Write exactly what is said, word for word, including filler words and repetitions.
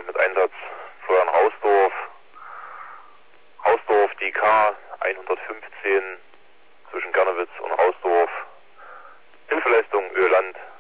Feuerwehr mit Einsatz Feuer in Rausdorf, Rausdorf D K hundertfünfzehn zwischen Gernewitz und Rausdorf, Hilfeleistung Öland